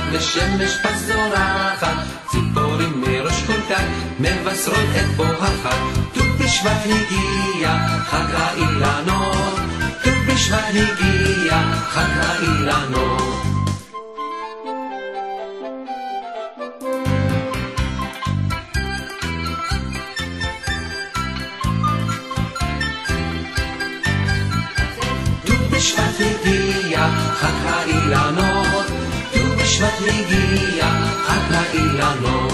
ושמש פזורחת, ציפורים מראש כל כך מבשרות את בוא החג. ט"ו בשבט הגיע חג האילנות, ט"ו בשבט הגיע חג האילנות. בשבט הגיע חג האילנות, ט"ו בשבט הגיע חג האילנות.